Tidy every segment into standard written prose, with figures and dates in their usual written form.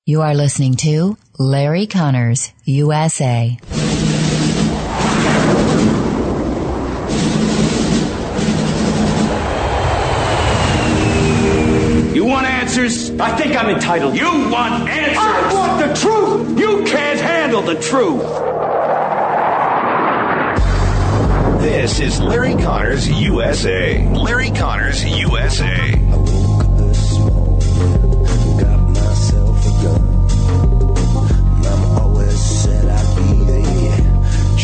You are listening to Larry Connors, USA. You want answers? I think I'm entitled. You want answers? I want the truth! You can't handle the truth. This is Larry Connors, USA. Larry Connors, USA. I woke up this morning, got myself a gun. Mama always said I'd be the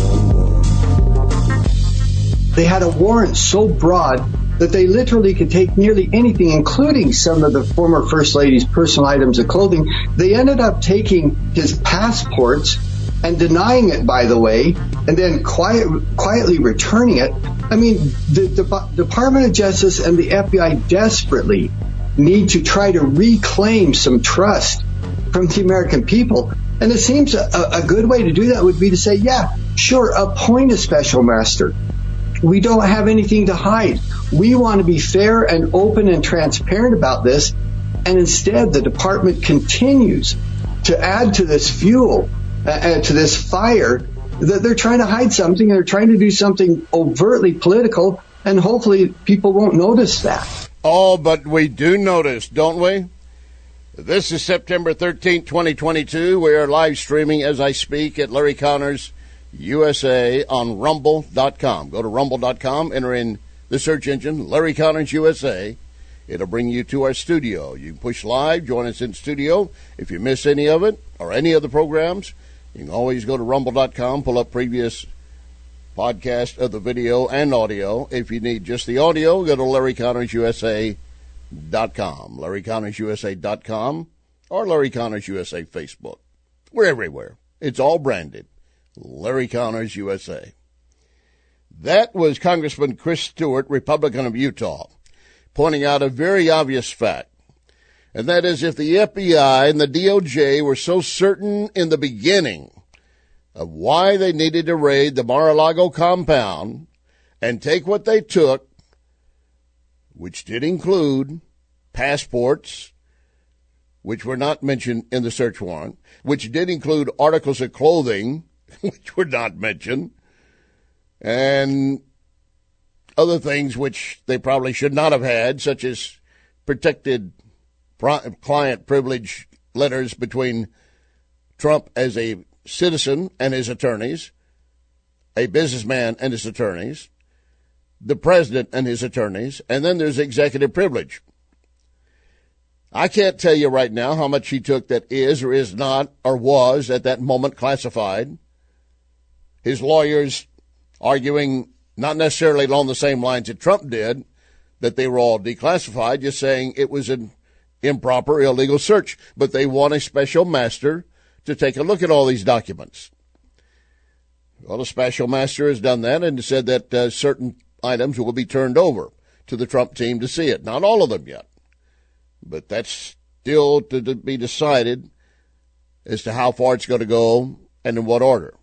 chosen one. They had a warrant so broad that they literally could take nearly anything, including some of the former First Lady's personal items of clothing. They ended up taking his passports and denying it, by the way, and then quietly returning it. I mean, the Department of Justice and the FBI desperately need to try to reclaim some trust from the American people. And it seems a good way to do that would be to say, yeah, sure, appoint a special master. We don't have anything to hide. We want to be fair and open and transparent about this. And instead, the department continues to add to this fuel, to this fire, that they're trying to hide something. They're trying to do something overtly political, and hopefully people won't notice that. Oh, but we do notice, don't we? This is September 13th, 2022. We are live streaming as I speak at Larry Connors USA on Rumble.com. Go to Rumble.com, enter in the search engine, Larry Connors USA. It'll bring you to our studio. You can push live, join us in studio. If you miss any of it or any of the programs, you can always go to Rumble.com, pull up previous podcasts of the video and audio. If you need just the audio, go to LarryConnorsUSA.com, LarryConnorsUSA.com, or Larry Connors USA Facebook. We're everywhere. It's all branded. Larry Connors USA. That was Congressman Chris Stewart, Republican of Utah, pointing out a very obvious fact, and that is if the FBI and the DOJ were so certain in the beginning of why they needed to raid the Mar-a-Lago compound and take what they took, which did include passports, which were not mentioned in the search warrant, which did include articles of clothing, which were not mentioned, and other things which they probably should not have had, such as protected client privilege letters between Trump as a citizen and his attorneys, a businessman and his attorneys, the president and his attorneys, and then there's executive privilege. I can't tell you right now how much he took that is or is not or was at that moment classified. His lawyers arguing not necessarily along the same lines that Trump did, that they were all declassified, just saying it was an improper, illegal search. But they want a special master to take a look at all these documents. Well, a special master has done that and said that certain items will be turned over to the Trump team to see it. Not all of them yet, but that's still to be decided as to how far it's going to go and in what order.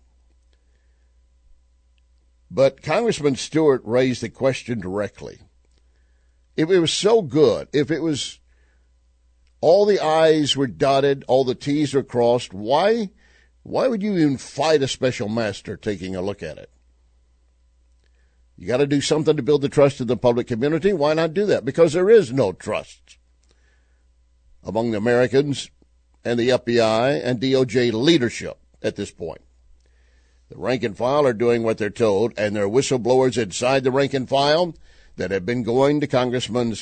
But Congressman Stewart raised the question directly. If it was so good, if it was all the I's were dotted, all the T's were crossed, why would you even fight a special master taking a look at it? You got to do something to build the trust of the public community. Why not do that? Because there is no trust among the Americans and the FBI and DOJ leadership at this point. The rank and file are doing what they're told, and there are whistleblowers inside the rank and file that have been going to Senators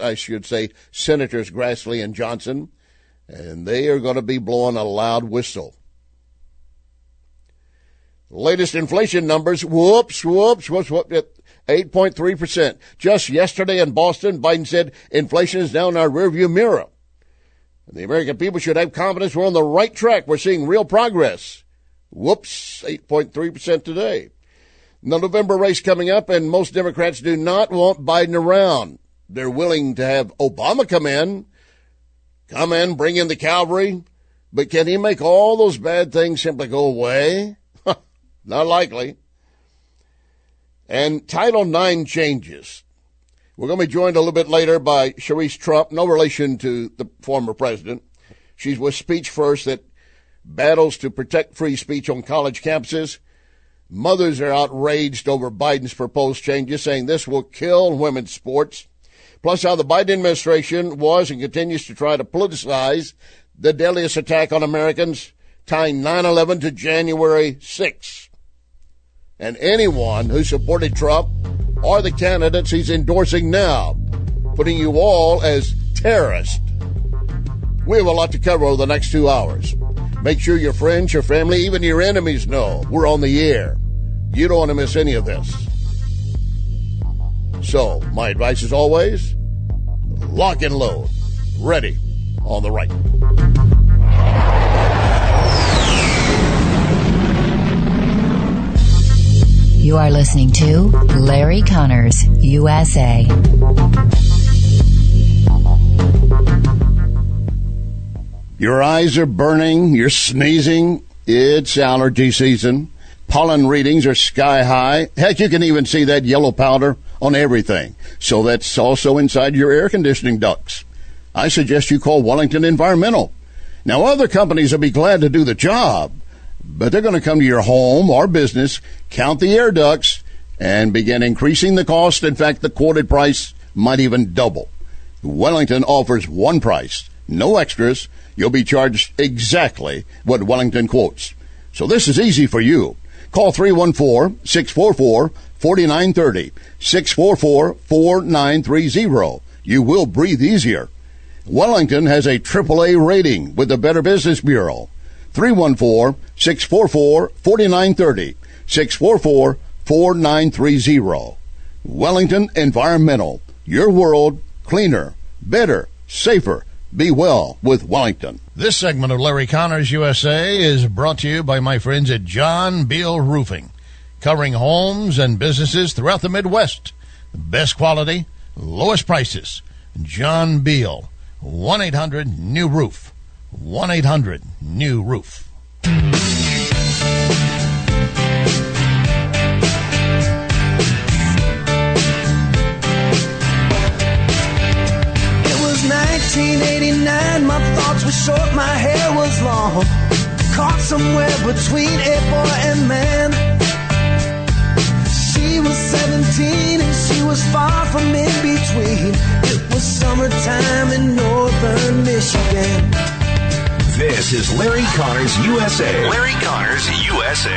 Grassley and Johnson, and they are going to be blowing a loud whistle. Latest inflation numbers, whoops, 8.3%. Just yesterday in Boston, Biden said inflation is now in our rearview mirror. And the American people should have confidence we're on the right track. We're seeing real progress. Whoops, 8.3% today. The November race coming up, and most Democrats do not want Biden around. They're willing to have Obama come in, bring in the cavalry, but can he make all those bad things simply go away? Not likely. And Title IX changes. We're going to be joined a little bit later by Sharice Trump, no relation to the former president. She's with Speech First that battles to protect free speech on college campuses. Mothers are outraged over Biden's proposed changes, saying this will kill women's sports. Plus, how the Biden administration was and continues to try to politicize the deadliest attack on Americans, tying 9/11 to January 6th. And anyone who supported Trump or the candidates he's endorsing now, putting you all as terrorists. We have a lot to cover over the next 2 hours. Make sure your friends, your family, even your enemies know we're on the air. You don't want to miss any of this. So, my advice is always, lock and load. Ready on the right. You are listening to Larry Connors, USA. Your eyes are burning, you're sneezing, it's allergy season. Pollen readings are sky high. Heck, you can even see that yellow powder on everything. So that's also inside your air conditioning ducts. I suggest you call Wellington Environmental. Now, other companies will be glad to do the job, but they're going to come to your home or business, count the air ducts, and begin increasing the cost. In fact, the quoted price might even double. Wellington offers one price, no extras. You'll be charged exactly what Wellington quotes. So this is easy for you. Call 314-644-4930, 644-4930. You will breathe easier. Wellington has a AAA rating with the Better Business Bureau. 314-644-4930, 644-4930. Wellington Environmental. Your world cleaner, better, safer. Be well with Wellington. This segment of Larry Connors USA is brought to you by my friends at John Beal Roofing, covering homes and businesses throughout the Midwest. The best quality, lowest prices. John Beal, 1-800-NEW-ROOF, 1-800-NEW-ROOF. It was 1989, my thoughts were short, my hair was long, caught somewhere between a boy and man. She was 17 and she was far from in between. It was summertime in northern Michigan. This is Larry Connors USA. Larry Connors USA.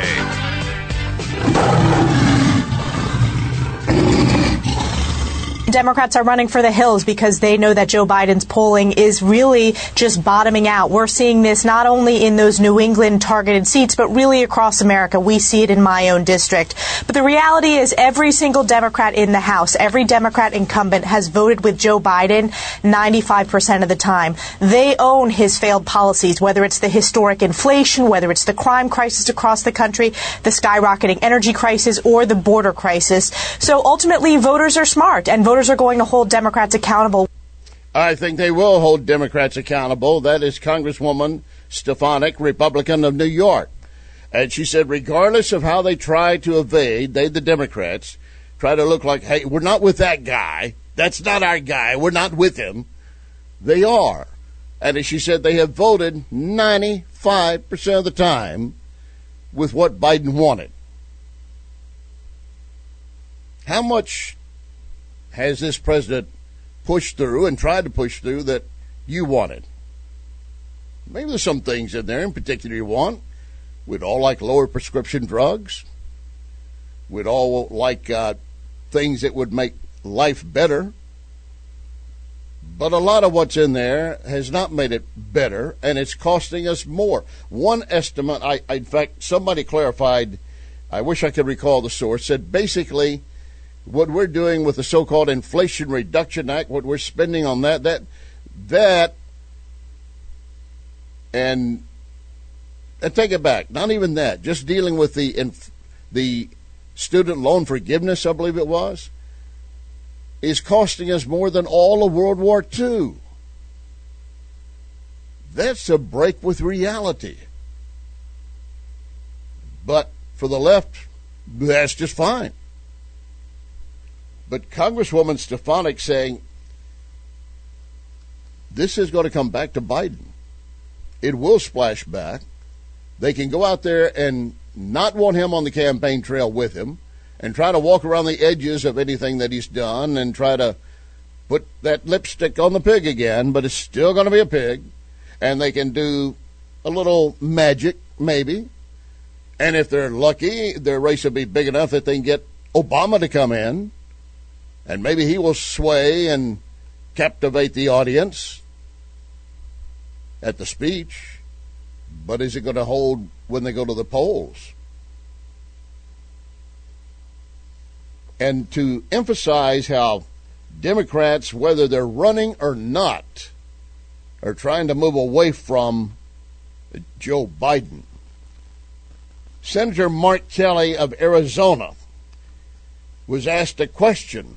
Democrats are running for the hills because they know that Joe Biden's polling is really just bottoming out. We're seeing this not only in those New England targeted seats, but really across America. We see it in my own district. But the reality is every single Democrat in the House, every Democrat incumbent has voted with Joe Biden 95% of the time. They own his failed policies, whether it's the historic inflation, whether it's the crime crisis across the country, the skyrocketing energy crisis, or the border crisis. So ultimately, voters are smart, and voters are going to hold Democrats accountable. I think they will hold Democrats accountable. That is Congresswoman Stefanik, Republican of New York. And she said, regardless of how they try to evade, they, the Democrats, try to look like, hey, we're not with that guy. That's not our guy. We're not with him. They are. And as she said, they have voted 95% of the time with what Biden wanted. How much has this president pushed through and tried to push through that you wanted? Maybe there's some things in there in particular you want. We'd all like lower prescription drugs. We'd all like things that would make life better. But a lot of what's in there has not made it better, and it's costing us more. One estimate, in fact, somebody clarified, I wish I could recall the source, said basically what we're doing with the so-called Inflation Reduction Act, what we're spending on that, and take it back, not even that, just dealing with the student loan forgiveness, I believe it was, is costing us more than all of World War II. That's a break with reality. But for the left, that's just fine. But Congresswoman Stefanik saying this is going to come back to Biden. it will splash back. They can go out there and not want him on the campaign trail with him and try to walk around the edges of anything that he's done and try to put that lipstick on the pig again, but it's still going to be a pig. And they can do a little magic, maybe. And if they're lucky, their race will be big enough that they can get Obama to come in, and maybe he will sway and captivate the audience at the speech. But is it going to hold when they go to the polls? And to emphasize how Democrats, whether they're running or not, are trying to move away from Joe Biden. Senator Mark Kelly of Arizona was asked a question.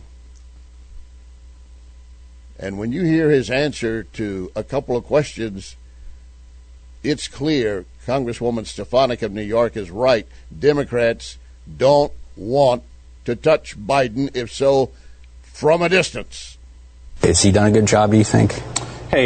And when you hear his answer to a couple of questions, it's clear Congresswoman Stefanik of New York is right. Democrats don't want to touch Biden, if so, from a distance. Has he done a good job, do you think? Hey,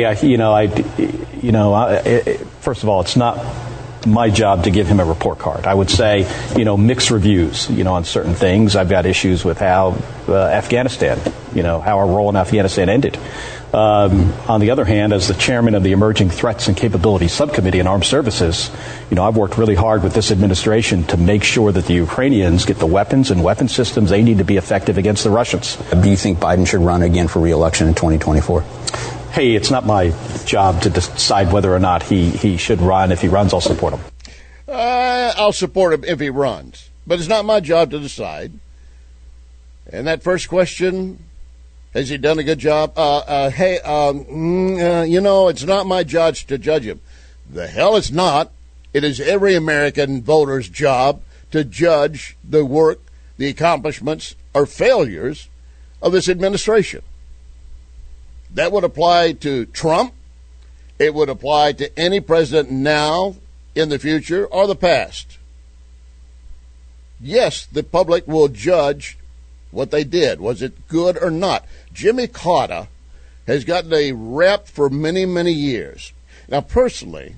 first of all, it's not my job to give him a report card. I would say, mixed reviews, on certain things. I've got issues with how Afghanistan, how our role in Afghanistan ended. On the other hand, as the chairman of the Emerging Threats and Capabilities Subcommittee in Armed Services, I've worked really hard with this administration to make sure that the Ukrainians get the weapons and weapon systems they need to be effective against the Russians. Do you think Biden should run again for re-election in 2024? Hey, it's not my job to decide whether or not he should run. If he runs, I'll support him. I'll support him if he runs. But it's not my job to decide. And that first question, has he done a good job? It's not my job to judge him. The hell it's not. It is every American voter's job to judge the work, the accomplishments, or failures of this administration. That would apply to Trump. It would apply to any president now, in the future, or the past. Yes, the public will judge what they did. Was it good or not? Jimmy Carter has gotten a rep for many, many years. Now, personally,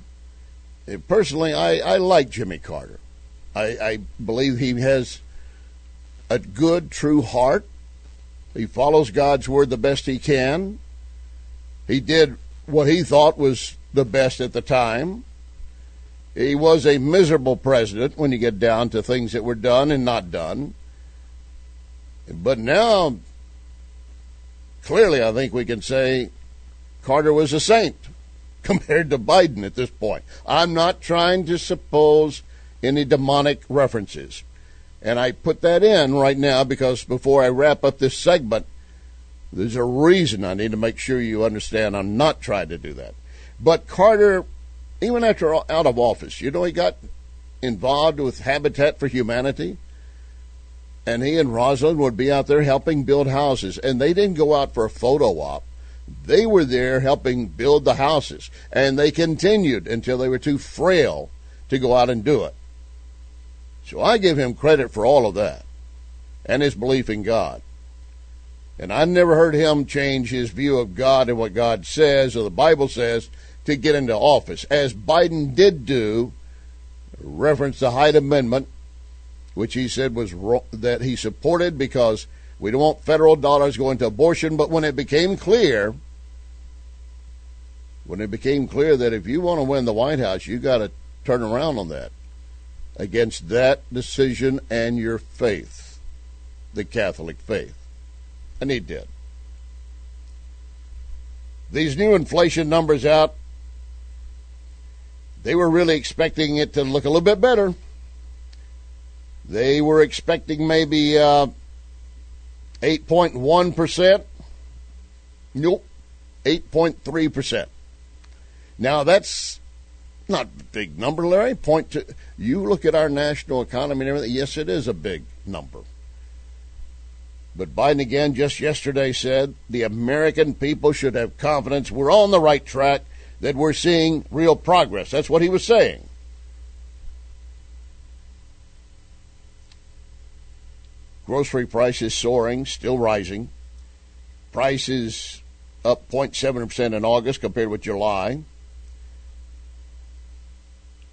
I like Jimmy Carter. I believe he has a good, true heart. He follows God's word the best he can. He did what he thought was the best at the time. He was a miserable president when you get down to things that were done and not done. But now, clearly, I think we can say Carter was a saint compared to Biden at this point. I'm not trying to suppose any demonic references. And I put that in right now because before I wrap up this segment, there's a reason I need to make sure you understand I'm not trying to do that. But Carter, even after out of office, he got involved with Habitat for Humanity. And he and Rosalind would be out there helping build houses. And they didn't go out for a photo op. They were there helping build the houses. And they continued until they were too frail to go out and do it. So I give him credit for all of that and his belief in God. And I never heard him change his view of God and what God says or the Bible says to get into office, as Biden did do, reference the Hyde Amendment, which he said was that he supported because we don't want federal dollars going to abortion. But when it became clear that if you want to win the White House, you got to turn around on that against that decision and your faith, the Catholic faith. And he did. These new inflation numbers out, they were really expecting it to look a little bit better. They were expecting maybe 8.1%. Nope, 8.3%. Now, that's not a big number, Larry. You look at our national economy and everything, yes, it is a big number. But Biden again just yesterday said the American people should have confidence we're on the right track, that we're seeing real progress. That's what he was saying. Grocery prices soaring, still rising. Prices up 0.7% in August compared with July.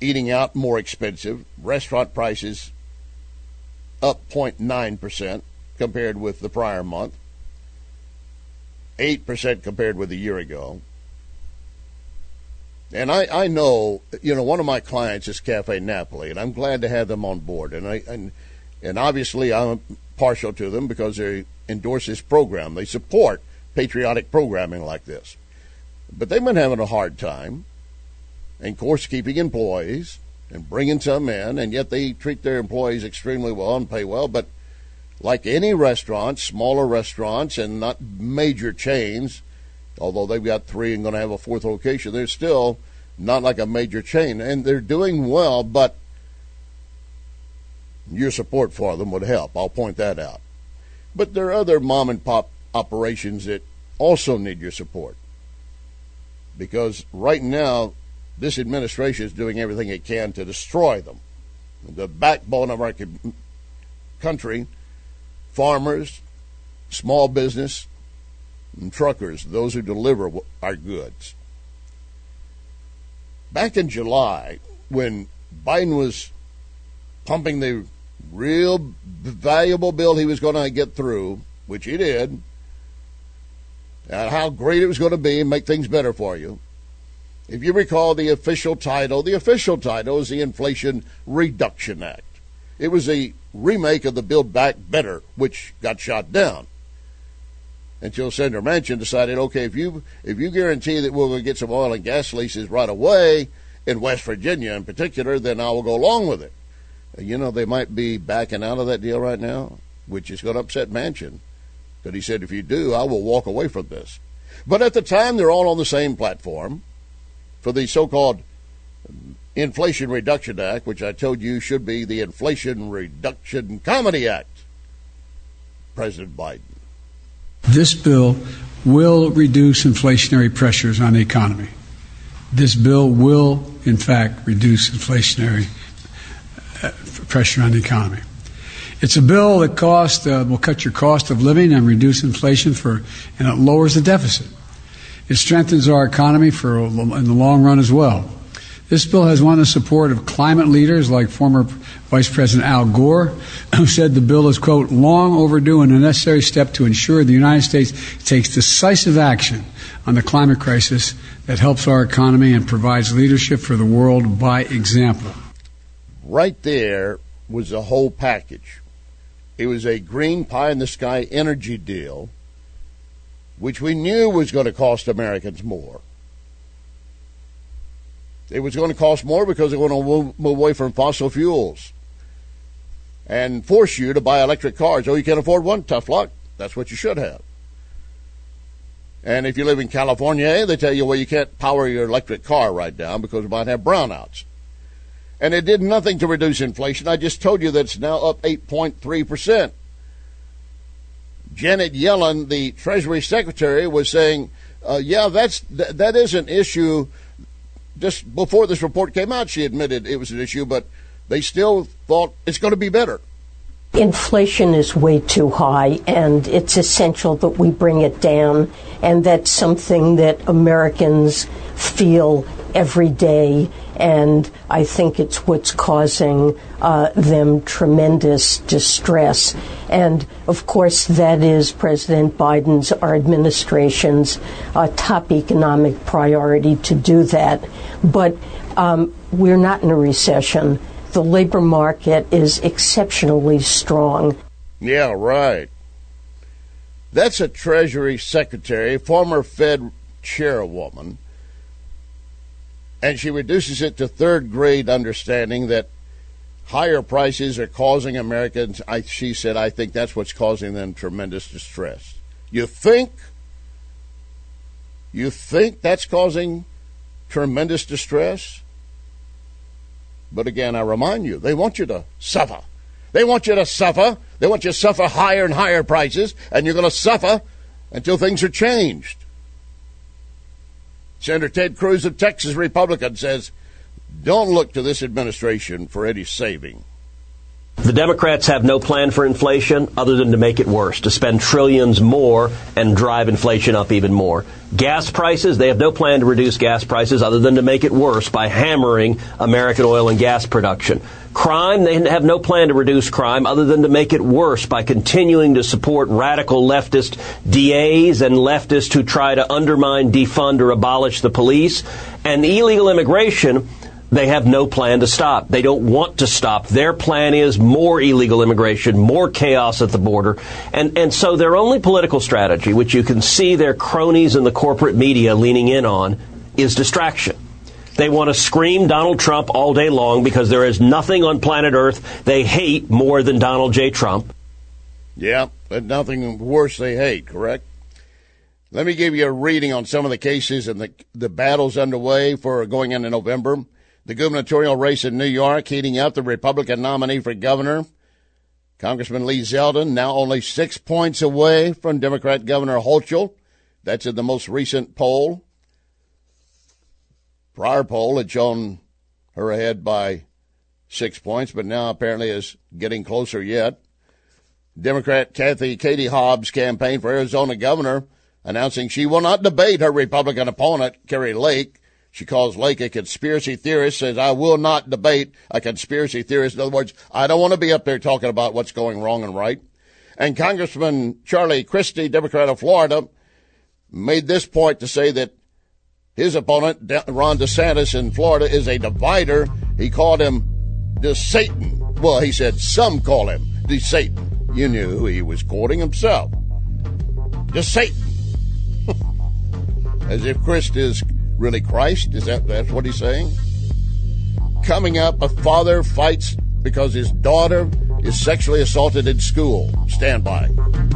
eating out more expensive. Restaurant prices up 0.9% compared with the prior month. 8% compared with a year ago. And I know, one of my clients is Cafe Napoli, and I'm glad to have them on board. And obviously I'm partial to them because they endorse this program. They support patriotic programming like this. But they've been having a hard time, and of course, keeping employees and bringing some in, and yet they treat their employees extremely well and pay well. But like any restaurant, smaller restaurants and not major chains, although they've got 3 and going to have a 4th location, they're still not like a major chain. And they're doing well, but your support for them would help. I'll point that out. But there are other mom-and-pop operations that also need your support. Because right now, this administration is doing everything it can to destroy them. The backbone of our country, farmers, small business, and truckers, those who deliver our goods. Back in July, when Biden was pumping the real valuable bill he was going to get through, which he did, and how great it was going to be and make things better for you. If you recall the official title is the Inflation Reduction Act. It was a remake of the Build Back Better, which got shot down until Senator Manchin decided, okay, if you guarantee that we're going to get some oil and gas leases right away in West Virginia in particular, then I will go along with it. They might be backing out of that deal right now, which is going to upset Manchin. But he said, if you do, I will walk away from this. But at the time, they're all on the same platform for the so-called Inflation Reduction Act, which I told you should be the Inflation Reduction Comedy Act. President Biden. This bill will reduce inflationary pressures on the economy. This bill will, in fact, reduce inflationary pressure on the economy. It's a bill that will cut your cost of living and reduce inflation and it lowers the deficit. It strengthens our economy in the long run as well. This bill has won the support of climate leaders like former Vice President Al Gore, who said the bill is, quote, long overdue and a necessary step to ensure the United States takes decisive action on the climate crisis that helps our economy and provides leadership for the world by example. Right there was the whole package. It was a green pie-in-the-sky energy deal, which we knew was going to cost Americans more. It was going to cost more because they're going to move away from fossil fuels and force you to buy electric cars. Oh, you can't afford one? Tough luck. That's what you should have. And if you live in California, they tell you, well, you can't power your electric car right now because you might have brownouts. And it did nothing to reduce inflation. I just told you that it's now up 8.3%. Janet Yellen, the Treasury Secretary, was saying, that is an issue. Just before this report came out, she admitted it was an issue, but they still thought it's going to be better. Inflation is way too high, and it's essential that we bring it down, and that's something that Americans feel every day, and I think it's what's causing them tremendous distress. And, of course, that is President Biden's, our administration's top economic priority to do that. But we're not in a recession. The labor market is exceptionally strong. Yeah, right. That's a Treasury Secretary, former Fed chairwoman, and she reduces it to third-grade understanding that higher prices are causing Americans, she said, I think that's what's causing them tremendous distress. You think that's causing tremendous distress? But again, I remind you, they want you to suffer. They want you to suffer. They want you to suffer higher and higher prices, and you're going to suffer until things are changed. Senator Ted Cruz of Texas, Republican, says, don't look to this administration for any saving. The Democrats have no plan for inflation other than to make it worse, to spend trillions more and drive inflation up even more. Gas prices, they have no plan to reduce gas prices other than to make it worse by hammering American oil and gas production. Crime, they have no plan to reduce crime other than to make it worse by continuing to support radical leftist DAs and leftists who try to undermine, defund, or abolish the police. And illegal immigration, they have no plan to stop. They don't want to stop. Their plan is more illegal immigration, more chaos at the border. And so their only political strategy, which you can see their cronies in the corporate media leaning in on, is distraction. They want to scream Donald Trump all day long because there is nothing on planet Earth they hate more than Donald J. Trump. Yeah, but nothing worse they hate, correct? Let me give you a reading on some of the cases and the battles underway for going into November. The gubernatorial race in New York heating up. The Republican nominee for governor, Congressman Lee Zeldin, now only 6 points away from Democrat Governor Hochul. That's in the most recent poll. Prior poll had shown her ahead by 6 points, but now apparently is getting closer yet. Democrat Katie Hobbs' campaign for Arizona governor announcing she will not debate her Republican opponent, Kari Lake. She calls Lake a conspiracy theorist, says, I will not debate a conspiracy theorist. In other words, I don't want to be up there talking about what's going wrong and right. And Congressman Charlie Christie, Democrat of Florida, made this point to say that his opponent, Ron DeSantis in Florida, is a divider. He called him the Satan. Well, he said some call him the Satan. You knew who he was quoting himself. The Satan. As if Christ is really Christ? That's what he's saying? Coming up, a father fights because his daughter is sexually assaulted in school. Stand by.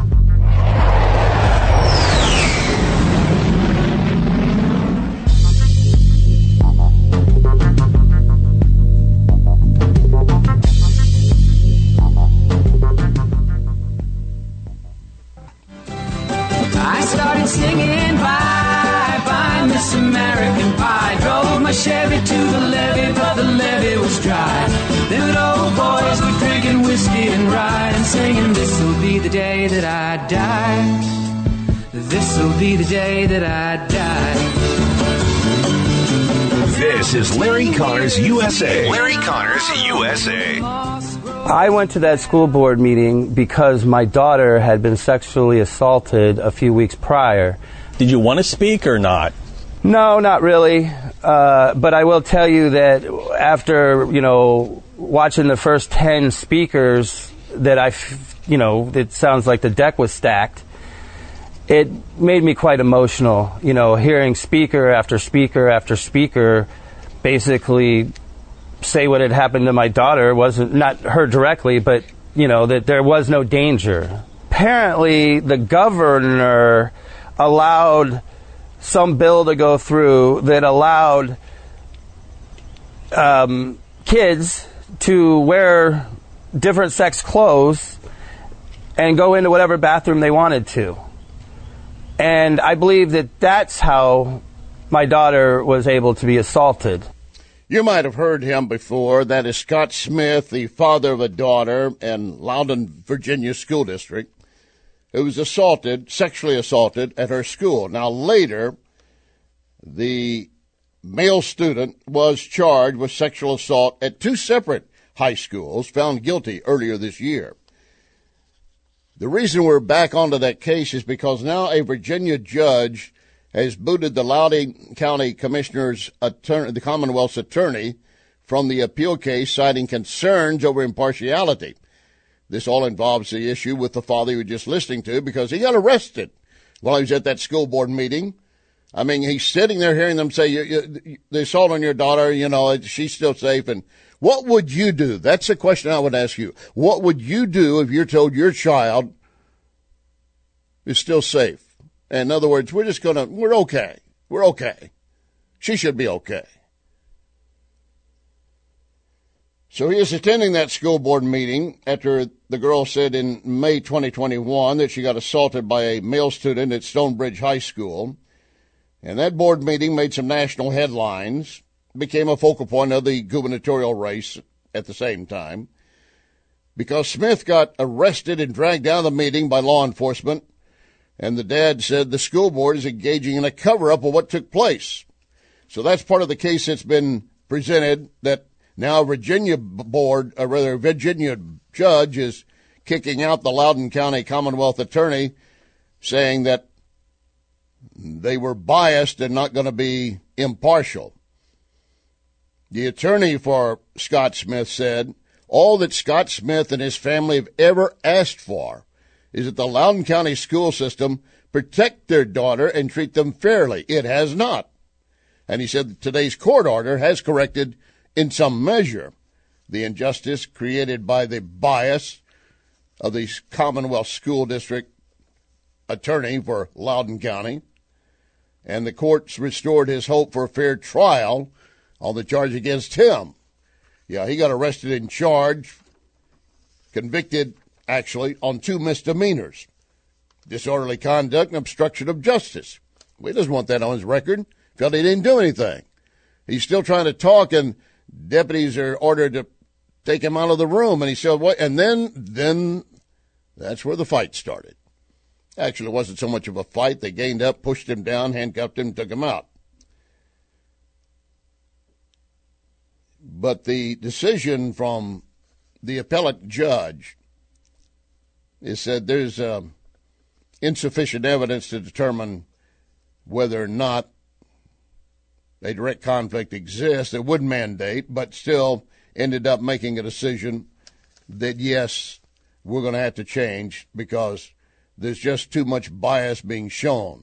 I started singing bye bye Miss American Pie. Drove my Chevy to the levee, but the levee was dry. Them old boys were drinking whiskey and rye and singing, this'll be the day that I die. This'll be the day that I die. This is Larry Connors USA. Larry Connors USA. I went to that school board meeting because my daughter had been sexually assaulted a few weeks prior. Did you want to speak or not? No, not really. But I will tell you that after, watching the first 10 speakers that it sounds like the deck was stacked, it made me quite emotional, hearing speaker after speaker after speaker basically say what had happened to my daughter. Wasn't not her directly, but that there was no danger. Apparently the governor allowed some bill to go through that allowed kids to wear different sex clothes and go into whatever bathroom they wanted to. And I believe that that's how my daughter was able to be assaulted. You might have heard him before. That is Scott Smith, the father of a daughter in Loudoun, Virginia school district, who was sexually assaulted at her school. Now, later, the male student was charged with sexual assault at 2 separate high schools, found guilty earlier this year. The reason we're back onto that case is because now a Virginia judge has booted the Loudoun County Commissioner's attorney, the Commonwealth's attorney, from the appeal case, citing concerns over impartiality. This all involves the issue with the father you were just listening to, because he got arrested while he was at that school board meeting. I mean, he's sitting there hearing them say, the assault on your daughter, she's still safe. And what would you do? That's the question I would ask you. What would you do if you're told your child is still safe? In other words, we're okay. We're okay. She should be okay. So he is attending that school board meeting after the girl said in May 2021 that she got assaulted by a male student at Stonebridge High School. And that board meeting made some national headlines, became a focal point of the gubernatorial race at the same time. because Smith got arrested and dragged out of the meeting by law enforcement, and the dad said the school board is engaging in a cover-up of what took place. So that's part of the case that's been presented, that now Virginia judge is kicking out the Loudoun County Commonwealth attorney, saying that they were biased and not going to be impartial. The attorney for Scott Smith said, all that Scott Smith and his family have ever asked for is that the Loudoun County school system protect their daughter and treat them fairly. It has not. And he said that today's court order has corrected, in some measure, the injustice created by the bias of the Commonwealth School District attorney for Loudoun County. And the courts restored his hope for a fair trial on the charge against him. Yeah, he got arrested and charged, convicted, actually, on 2 misdemeanors, disorderly conduct and obstruction of justice. Well, he doesn't want that on his record. Felt he didn't do anything. He's still trying to talk, and deputies are ordered to take him out of the room. And he said, "What?" And then that's where the fight started. Actually, it wasn't so much of a fight. They gained up, pushed him down, handcuffed him, took him out. But the decision from the appellate judge is said there's insufficient evidence to determine whether or not a direct conflict exists. It would mandate, but still ended up making a decision that, yes, we're going to have to change because there's just too much bias being shown.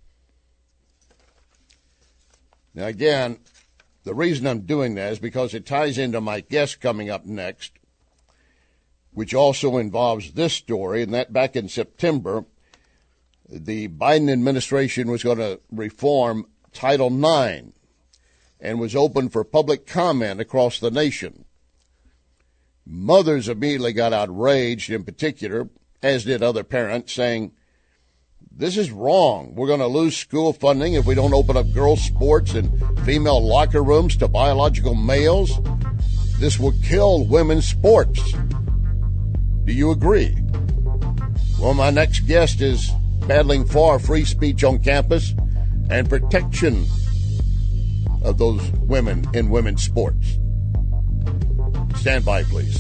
Now, again, the reason I'm doing that is because it ties into my guest coming up next, which also involves this story, and that back in September, the Biden administration was going to reform Title IX and was open for public comment across the nation. Mothers immediately got outraged, in particular, as did other parents, saying, this is wrong. We're going to lose school funding if we don't open up girls' sports and female locker rooms to biological males. This will kill women's sports. Do you agree? Well, my next guest is battling for free speech on campus and protection of those women in women's sports. Stand by, please.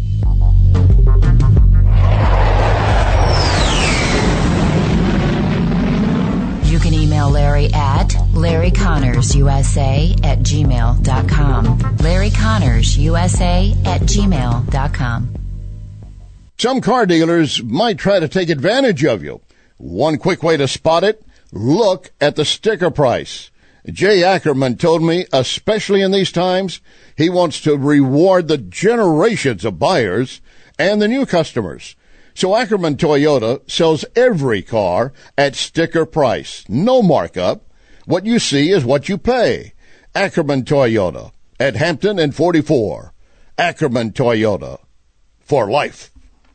You can email Larry at LarryConnorsUSA@gmail.com. LarryConnorsUSA@gmail.com. Some car dealers might try to take advantage of you. One quick way to spot it, look at the sticker price. Jay Ackerman told me, especially in these times, he wants to reward the generations of buyers and the new customers. So Ackerman Toyota sells every car at sticker price. No markup. What you see is what you pay. Ackerman Toyota at Hampton and 44. Ackerman Toyota for life.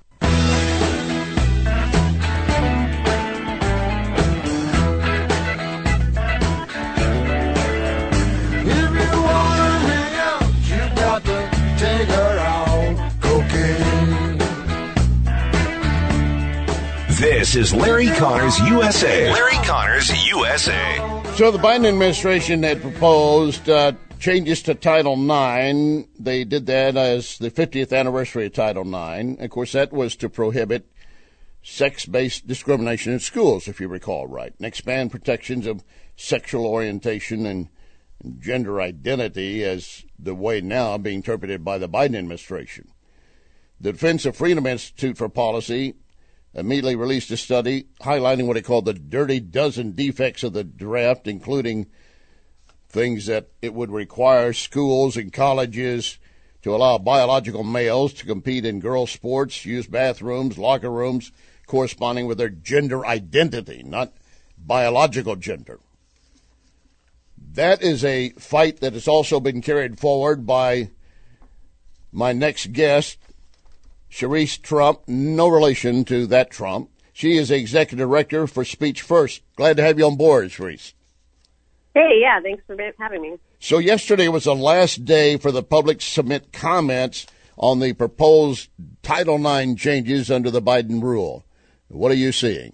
This is Larry Connors USA. Larry Connors USA. So the Biden administration had proposed changes to Title IX. They did that as the 50th anniversary of Title IX. Of course, that was to prohibit sex-based discrimination in schools, if you recall right, and expand protections of sexual orientation and gender identity as the way now being interpreted by the Biden administration. The Defense of Freedom Institute for Policy immediately released a study highlighting what it called the dirty dozen defects of the draft, including things that it would require schools and colleges to allow biological males to compete in girls' sports, use bathrooms, locker rooms, corresponding with their gender identity, not biological gender. That is a fight that has also been carried forward by my next guest, Sharice Trump, no relation to that Trump. She is the executive director for Speech First. Glad to have you on board, Sharice. Hey, yeah, thanks for having me. So yesterday was the last day for the public to submit comments on the proposed Title IX changes under the Biden rule. What are you seeing?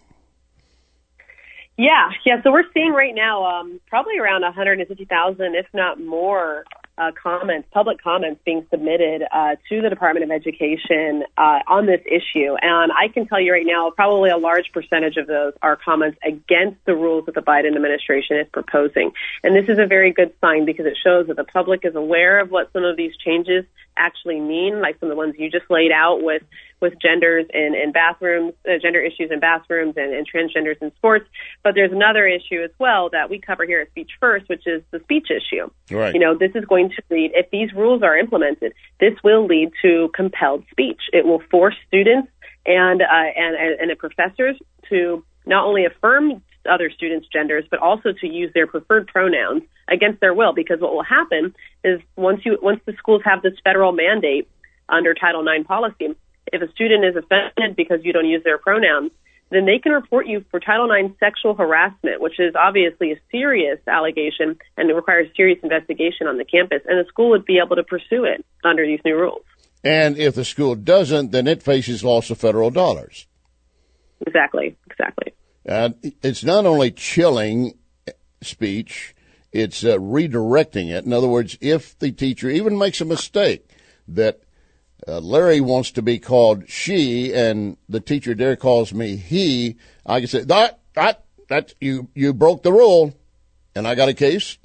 Yeah. So we're seeing right now probably around 150,000, if not more, public comments being submitted to the Department of Education on this issue. And I can tell you right now, probably a large percentage of those are comments against the rules that the Biden administration is proposing. And this is a very good sign because it shows that the public is aware of what some of these changes actually mean, like some of the ones you just laid out with genders in bathrooms, gender issues in bathrooms and transgenders in sports. But there's another issue as well that we cover here at Speech First, which is the speech issue. Right. This is going to lead, if these rules are implemented, this will lead to compelled speech. It will force students and the professors to not only affirm other students' genders, but also to use their preferred pronouns against their will. Because what will happen is once the schools have this federal mandate under Title IX policy, if a student is offended because you don't use their pronouns, then they can report you for Title IX sexual harassment, which is obviously a serious allegation and it requires serious investigation on the campus. And the school would be able to pursue it under these new rules. And if the school doesn't, then it faces loss of federal dollars. Exactly. And it's not only chilling speech, it's redirecting it. In other words, if the teacher even makes a mistake that Larry wants to be called she and the teacher there calls me he, I can say, that you broke the rule and I got a case.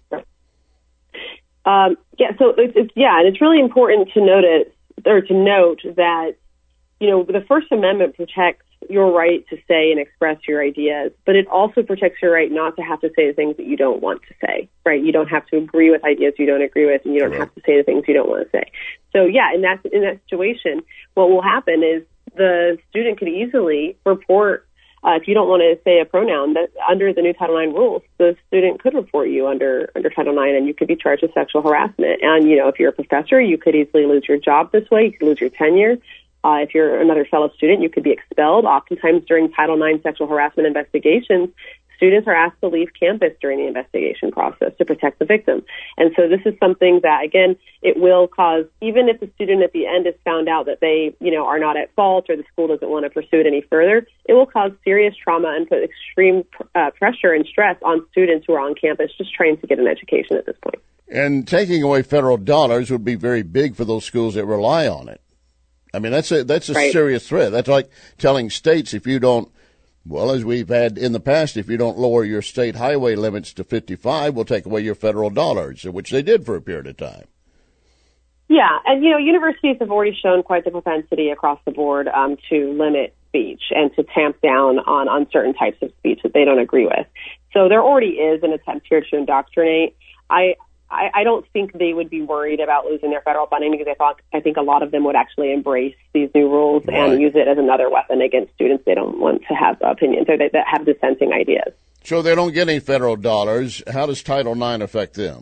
So it's really important to note that, the First Amendment protects your right to say and express your ideas, but it also protects your right not to have to say the things that you don't want to say, right? You don't have to agree with ideas you don't agree with, and you don't have to say the things you don't want to say. So, in that situation, what will happen is the student could easily report, if you don't want to say a pronoun, that under the new Title IX rules, the student could report you under Title IX, and you could be charged with sexual harassment. And, if you're a professor, you could easily lose your job this way. You could lose your tenure. If you're another fellow student, you could be expelled. Oftentimes during Title IX sexual harassment investigations, students are asked to leave campus during the investigation process to protect the victim. And so this is something that, again, it will cause, even if the student at the end is found out that they, are not at fault or the school doesn't want to pursue it any further, it will cause serious trauma and put extreme pressure and stress on students who are on campus just trying to get an education at this point. And taking away federal dollars would be very big for those schools that rely on it. I mean, that's a right. Serious threat. That's like telling states if you don't, as we've had in the past, if you don't lower your state highway limits to 55, we'll take away your federal dollars, which they did for a period of time. Yeah, and, universities have already shown quite the propensity across the board to limit speech and to tamp down on certain types of speech that they don't agree with. So there already is an attempt here to indoctrinate. I don't think they would be worried about losing their federal funding because I think a lot of them would actually embrace these new rules and use it as another weapon against students they don't want to have opinions or that have dissenting ideas. So they don't get any federal dollars. How does Title IX affect them?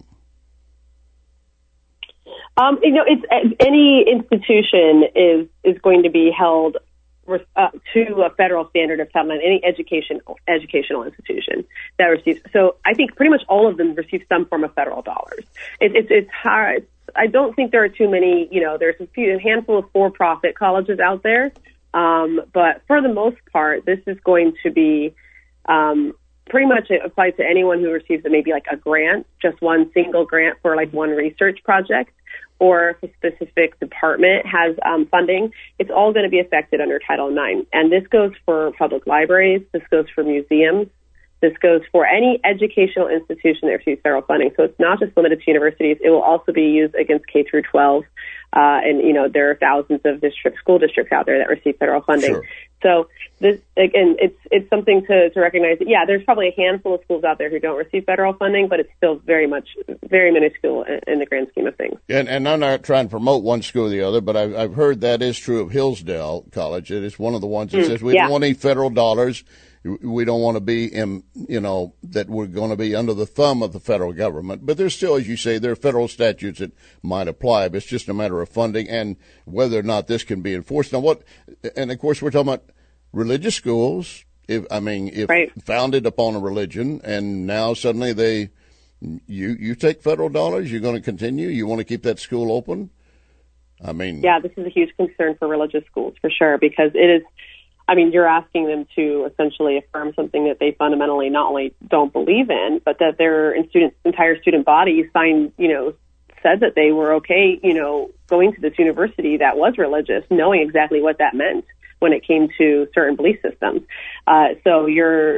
It's any institution is going to be held to a federal standard of Title IX, any educational institution that receives. So I think pretty much all of them receive some form of federal dollars. It's hard. I don't think there are too many, there's a handful of for-profit colleges out there. But for the most part, this is going to be pretty much applied to anyone who receives maybe like a grant, just one single grant for like one research project, or if a specific department has funding. It's all going to be affected under Title IX. And this goes for public libraries. This goes for museums. This goes for any educational institution that receives federal funding. So it's not just limited to universities. It will also be used against K through 12. And, there are thousands of school districts out there that receive federal funding. Sure. So this, again, it's something to recognize that, there's probably a handful of schools out there who don't receive federal funding, but it's still very minuscule in the grand scheme of things. And I'm not trying to promote one school or the other, but I've heard that is true of Hillsdale College. It is one of the ones that says we don't want any federal dollars. We don't want to be that we're going to be under the thumb of the federal government. But there's still, as you say, there are federal statutes that might apply, but it's just a matter of funding and whether or not this can be enforced. Now, and of course, we're talking about religious schools, if right. Founded upon a religion, and now suddenly you take federal dollars, you're going to continue, you want to keep that school open? I mean, yeah, this is a huge concern for religious schools for sure, because it is. I mean, you're asking them to essentially affirm something that they fundamentally not only don't believe in, but that their entire student body said that they were okay, going to this university that was religious, knowing exactly what that meant when it came to certain belief systems. So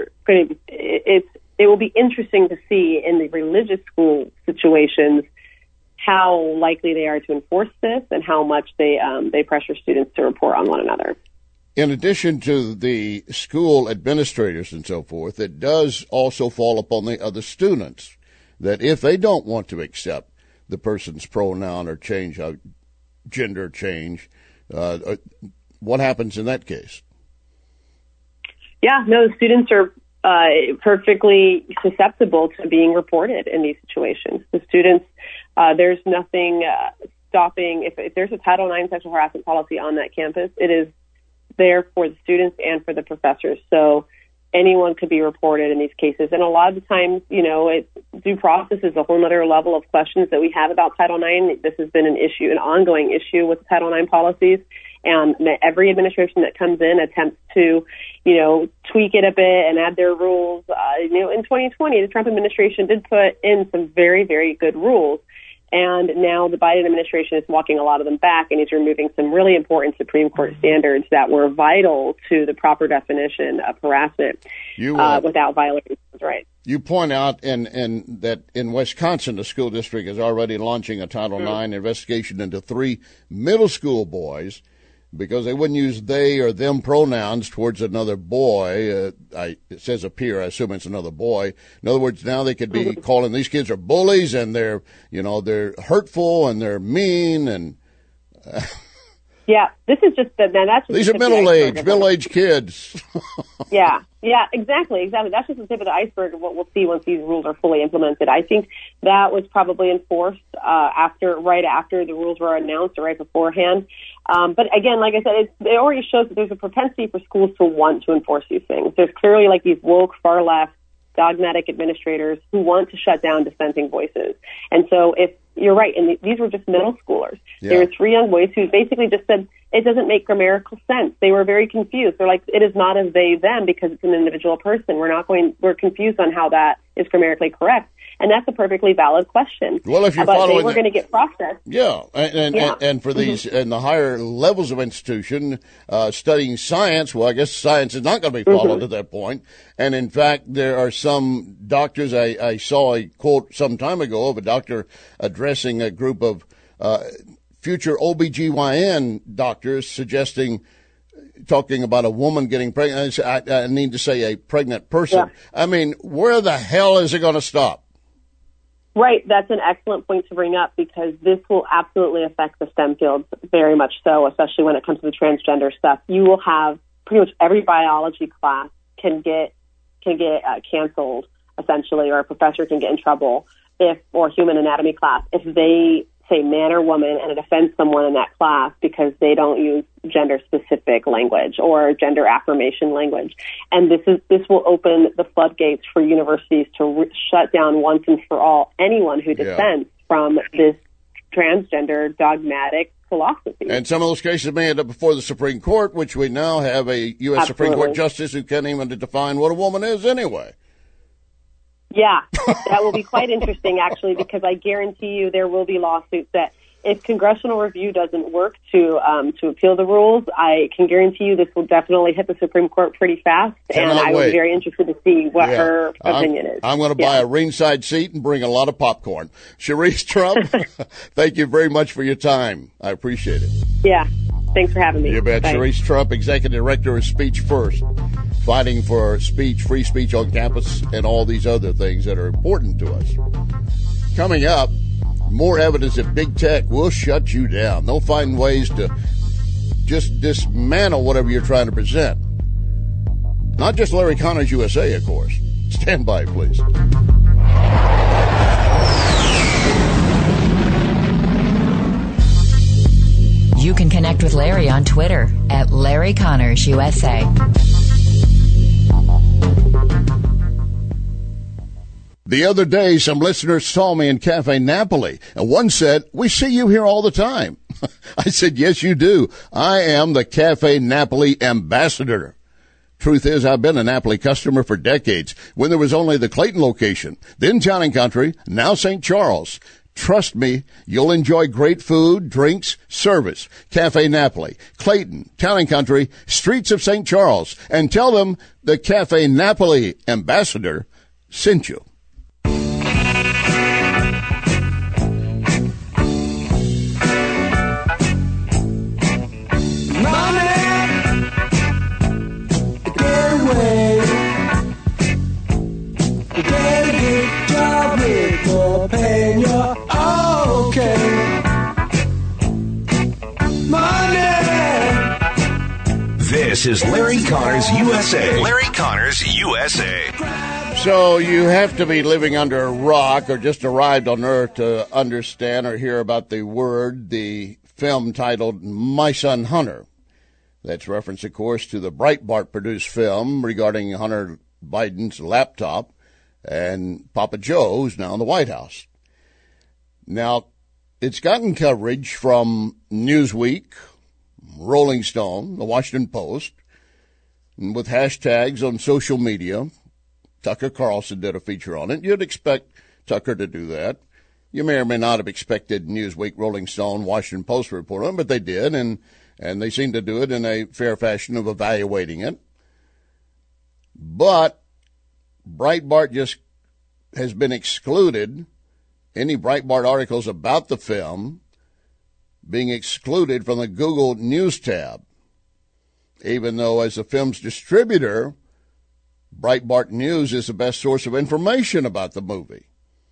it will be interesting to see in the religious school situations how likely they are to enforce this and how much they pressure students to report on one another. In addition to the school administrators and so forth, it does also fall upon the other students that if they don't want to accept the person's pronoun or gender change, what happens in that case? Yeah, no, the students are perfectly susceptible to being reported in these situations. The students, there's nothing stopping. If there's a Title IX sexual harassment policy on that campus, it is there for the students and for the professors. So anyone could be reported in these cases. And a lot of the times, due process is a whole other level of questions that we have about Title IX. This has been an ongoing issue with Title IX policies. And every administration that comes in attempts to, tweak it a bit and add their rules. In 2020, the Trump administration did put in some very, very good rules. And now the Biden administration is walking a lot of them back, and is removing some really important Supreme Court standards that were vital to the proper definition of harassment without violating those rights. You point out that in Wisconsin, the school district is already launching a Title IX investigation into 3 middle school boys because they wouldn't use they or them pronouns towards another boy. It says a peer. I assume it's another boy. In other words, now they could be calling these kids are bullies and they're hurtful and they're mean and. Yeah, this is just these are middle-aged kids. Yeah, exactly. That's just the tip of the iceberg of what we'll see once these rules are fully implemented. I think that was probably enforced right after the rules were announced or right beforehand. But again, like I said, it already shows that there's a propensity for schools to want to enforce these things. There's clearly these woke, far-left, dogmatic administrators who want to shut down dissenting voices. And so if you're right, and these were just middle schoolers. Yeah. There were 3 young boys who basically just said, it doesn't make grammatical sense. They were very confused. They're like, it is not a they, them because it's an individual person. We're confused on how that is grammatically correct. And that's a perfectly valid question. Well, if you're but following, they were going to get processed. Yeah, and for these in the higher levels of institution studying science, well, I guess science is not going to be followed at that point. And in fact, there are some doctors. I saw a quote some time ago of a doctor addressing a group of future OBGYN doctors talking about a woman getting pregnant. I need to say a pregnant person. Yeah. I mean, where the hell is it going to stop? Right. That's an excellent point to bring up because this will absolutely affect the STEM fields very much so, especially when it comes to the transgender stuff. You will have pretty much every biology class can get canceled, essentially, or a professor can get in trouble or human anatomy class if they say man or woman and it offends someone in that class because they don't use gender-specific language or gender affirmation language. And this will open the floodgates for universities to shut down once and for all anyone who dissents from this transgender dogmatic philosophy. And some of those cases may end up before the Supreme Court, which we now have a U.S. Supreme Court justice who can't even define what a woman is anyway. Yeah, that will be quite interesting, actually, because I guarantee you there will be lawsuits that if congressional review doesn't work to appeal the rules, I can guarantee you this will definitely hit the Supreme Court pretty fast, and I would be very interested to see what her opinion is. I'm going to buy a ringside seat and bring a lot of popcorn. Cherise Trump, thank you very much for your time. I appreciate it. Yeah, thanks for having me. You bet. Cherise Trump, Executive Director of Speech First, fighting for free speech on campus, and all these other things that are important to us. Coming up, more evidence that big tech will shut you down. They'll find ways to just dismantle whatever you're trying to present. Not just Larry Connors USA, of course. Stand by, please. You can connect with Larry on Twitter at Larry Connors USA. The other day, some listeners saw me in Cafe Napoli, and one said, "We see you here all the time." I said, "Yes, you do. I am the Cafe Napoli ambassador." Truth is, I've been a Napoli customer for decades, when there was only the Clayton location, then Town and Country, now St. Charles. Trust me, you'll enjoy great food, drinks, service. Cafe Napoli, Clayton, Town and Country, streets of St. Charles. And tell them the Cafe Napoli ambassador sent you. This is Larry Connors USA. Larry Connors USA. So you have to be living under a rock or just arrived on Earth to understand or hear about the film titled My Son Hunter. That's reference, of course, to the Breitbart-produced film regarding Hunter Biden's laptop and Papa Joe, who's now in the White House. Now, it's gotten coverage from Newsweek, Rolling Stone, the Washington Post, and with hashtags on social media. Tucker Carlson did a feature on it. You'd expect Tucker to do that. You may or may not have expected Newsweek, Rolling Stone, Washington Post to report on it, but they did, and they seem to do it in a fair fashion of evaluating it. But Breitbart just has been excluded. Any Breitbart articles about the film being excluded from the Google News tab, even though as the film's distributor, Breitbart News is the best source of information about the movie.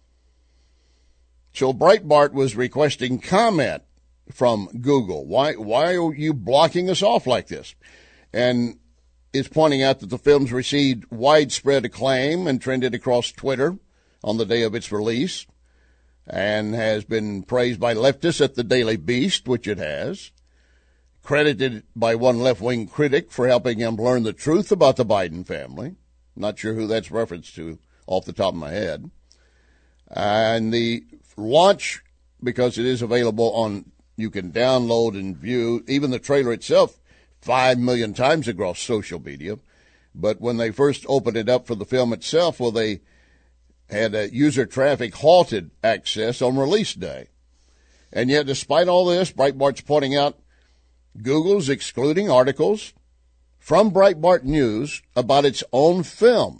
So Breitbart was requesting comment from Google. Why are you blocking us off like this? And it's pointing out that the film's received widespread acclaim and trended across Twitter on the day of its release, and has been praised by leftists at the Daily Beast, which it has, credited by one left-wing critic for helping him learn the truth about the Biden family. Not sure who that's referenced to off the top of my head. And the launch, because it is available on, you can download and view, even the trailer itself, 5 million times across social media. But when they first opened it up for the film itself, well, they had user traffic halted access on release day. And yet, despite all this, Breitbart's pointing out Google's excluding articles from Breitbart News about its own film.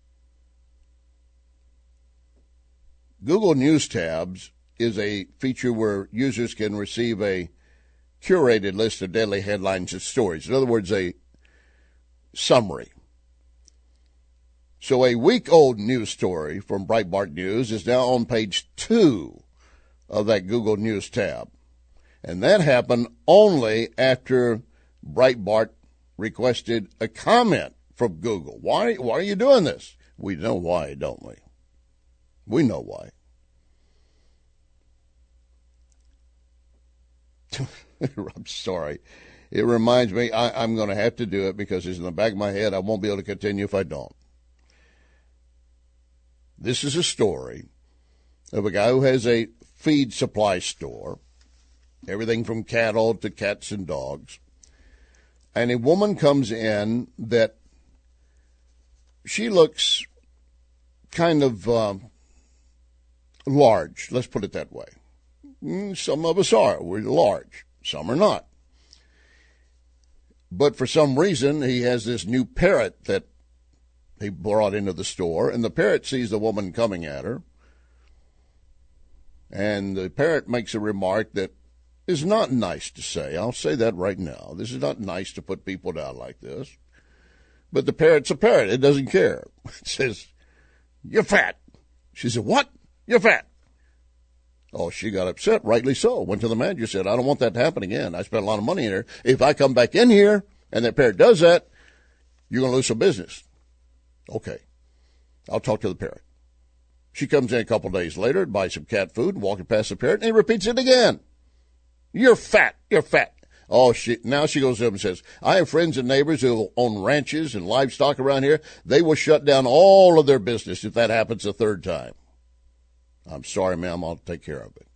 Google News tabs is a feature where users can receive a curated list of daily headlines and stories. In other words, a summary. So a week-old news story from Breitbart News is now on page 2 of that Google News tab. And that happened only after Breitbart requested a comment from Google. Why are you doing this? We know why, don't we? We know why. I'm sorry. It reminds me, I'm going to have to do it because it's in the back of my head. I won't be able to continue if I don't. This is a story of a guy who has a feed supply store, everything from cattle to cats and dogs. And a woman comes in that she looks kind of large, let's put it that way. Some of us are. We're large. Some are not. But for some reason, he has this new parrot that he brought into the store, and the parrot sees the woman coming at her, and the parrot makes a remark that is not nice to say. I'll say that right now. This is not nice to put people down like this. But the parrot's a parrot. It doesn't care. It says, "You're fat." She said, "What? You're fat." Oh, she got upset, rightly so. Went to the manager, said, "I don't want that to happen again. I spent a lot of money in here. If I come back in here and that parrot does that, you're going to lose some business." Okay, I'll talk to the parrot. She comes in a couple days later and buys some cat food, walking past the parrot, and he repeats it again. "You're fat. You're fat." Now she goes up and says, I have friends and neighbors who own ranches and livestock around here. They will shut down all of their business if that happens a third time. I'm sorry, ma'am, I'll take care of it.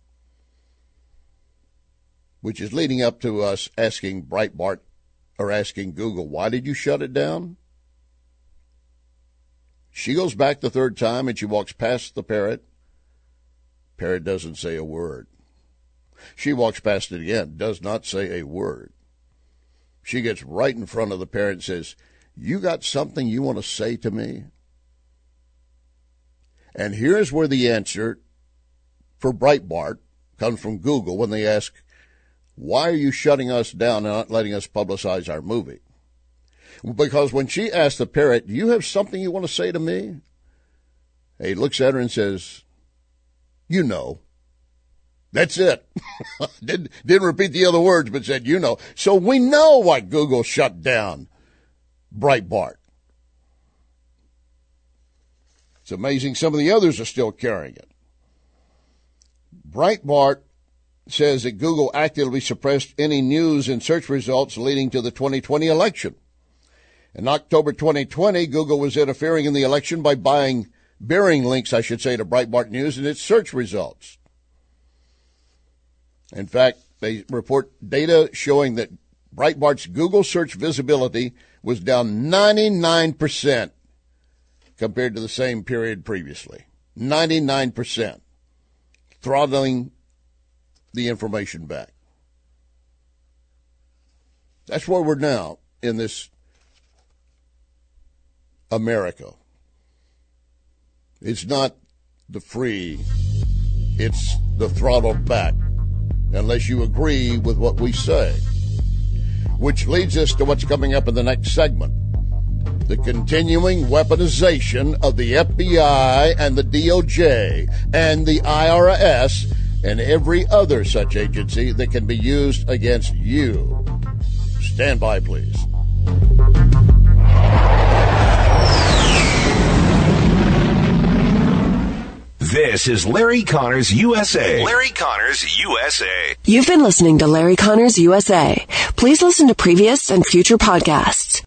Which is leading up to us asking Breitbart or asking Google, why did you shut it down? She goes back the third time and she walks past the parrot. Parrot doesn't say a word. She walks past it again, does not say a word. She gets right in front of the parrot and says, you got something you want to say to me? And here's where the answer for Breitbart comes from Google when they ask, why are you shutting us down and not letting us publicize our movie? Because when she asked the parrot, do you have something you want to say to me? He looks at her and says, you know. That's it. Didn't repeat the other words, but said, you know. So we know why Google shut down Breitbart. It's amazing some of the others are still carrying it. Breitbart says that Google actively suppressed any news and search results leading to the 2020 election. In October 2020, Google was interfering in the election by bearing links, to Breitbart News and its search results. In fact, they report data showing that Breitbart's Google search visibility was down 99% compared to the same period previously. 99%. Throttling the information back. That's where we're now in this America. It's not the free, it's the throttled back, unless you agree with what we say. Which leads us to what's coming up in the next segment. The continuing weaponization of the FBI and the DOJ and the IRS and every other such agency that can be used against you. Stand by, please. This is Larry Connors USA. Larry Connors USA. You've been listening to Larry Connors USA. Please listen to previous and future podcasts.